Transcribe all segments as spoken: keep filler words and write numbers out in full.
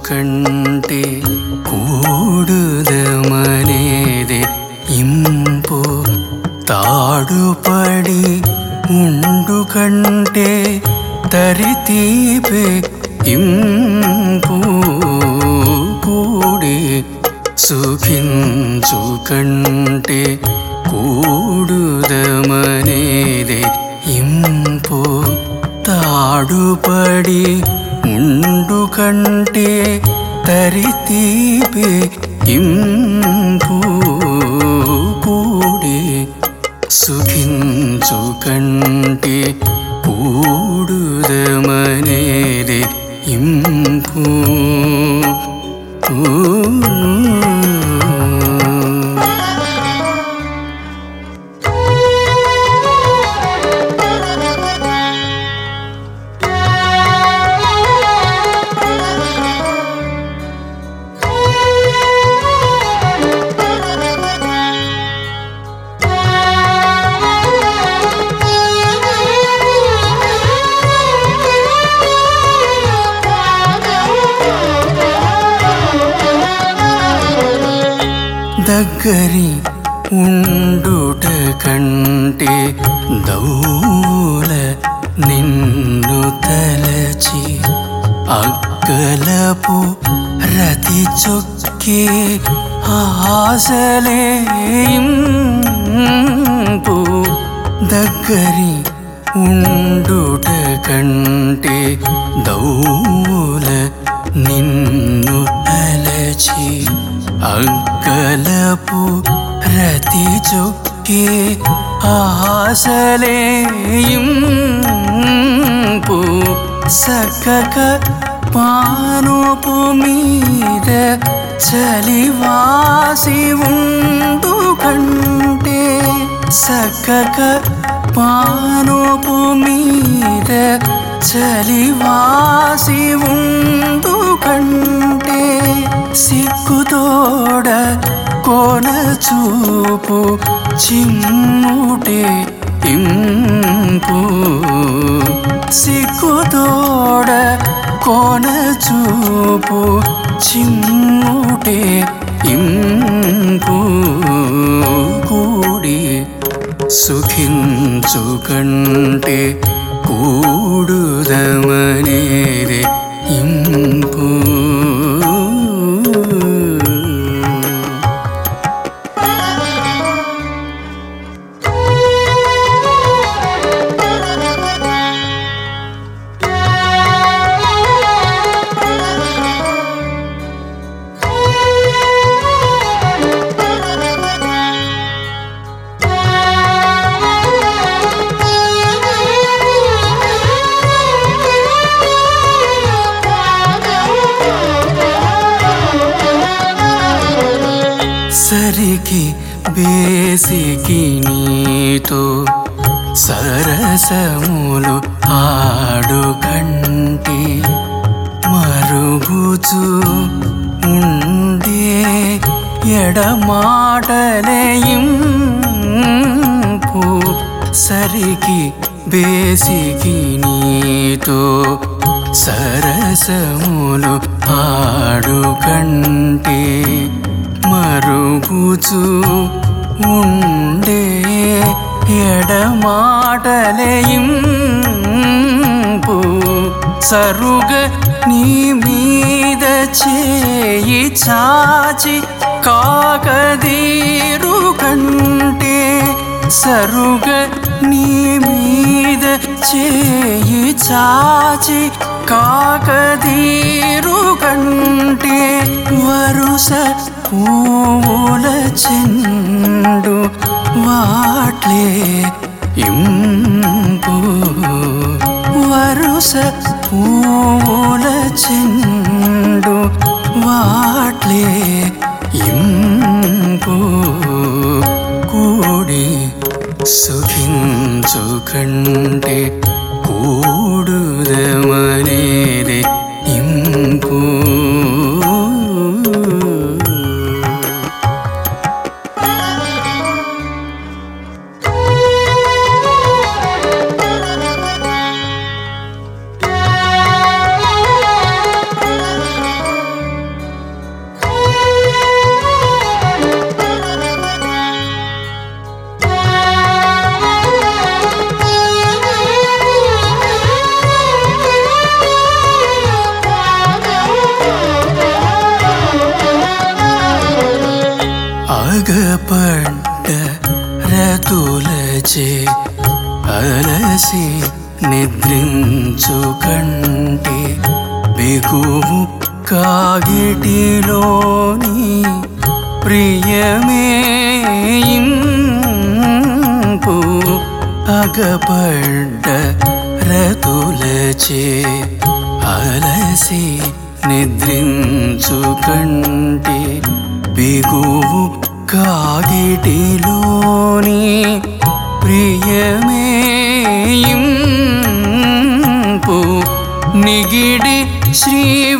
కంటే కూడుదమనేదే ఇంపు తాడుపడి ఉండు కంటే తరితీపే ఇంపు కూడి సుఖించు కంటే కూడుదమనేదే ఇంపు తాడుపడి ఉండు కంటే తరితీపే ఇంపు కూడి సుఖించు కంటే కూడుదమనేదే ఇంపు దగ్గరి ఉండుట కంటే దౌల నిన్ను తలచి అగ్గలపు రతి చొక్కే ఆశలేంపు దగ్గరి ఉండుట కంటే దౌల నిన్ను తలచి అగ్గలపు రతి చొక్కే ఆశలేంపు సక్కక పానుపు మీద చలివాసి ఉండు కంటే సక్కక పానుపు మీద చలివాసి ఉండు కంటే సిక్కుతోడ కోన చూపు చిమ్ముటే ఇంపు సిక్కుతోడ కోన చూపు చిమ్ముటే ఇంపు కూడి సుఖించు కంటే కూడుదమనేదే ఇంపు సరికి బేసికి నీతో సరసములు ఆడు కంటే మరుగుచు ఉండే ఎడమాటలేయింపు సరికి బేసికి నీతో సరసములు ఆడు కంటే మరుగుచు ఉండే ఎడమాటలేయింపు సరుగ నీ మీద చేయి చాచి కాకదీరు కంటే సరుగ నీ మీద చేయి చాచి కాకదీరు కంటే వరుస పూల చెండు వాట్లే ఇంపు వరుస పూల చెండు వాట్లే ఇంపు కూడి సుఖించు కంటే కూడుదమనేదే ఇంపు పడ్డ రతులచే అలసి నిద్రించు కంటే బిగువు కాగిటిలోని ప్రియమే ఇంపు అగపడ్డ రతులచే అలసి నిద్రించు కంటే బిగువు కాగిటిలోని ప్రియమే ఇంపు నిగిడి శ్రీ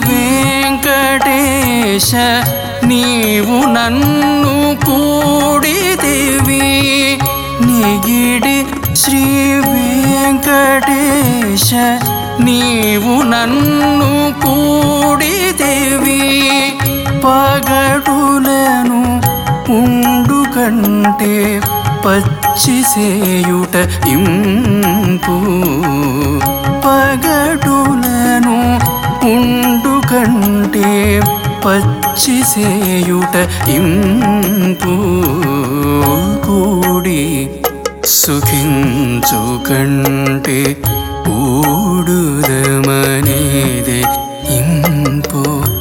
వెంకటేశ నీవు నన్ను కూడితివి నిగిడి శ్రీ వెంకటేశ నీవు నన్ను కూడితివి పగడులను ఉండు కంటే పచ్చి సేయుట ఇంపు పగడులను ఉండు కంటే పచ్చి సేయుట ఇంపు కూడి సుఖించు కంటే ఊడుదమనేదే ఇంపు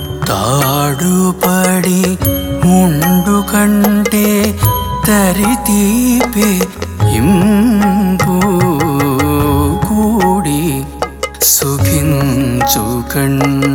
తాడుపడి ఉండు కంటే తరితీపే ఇంపు కూడి సుఖించు కంటే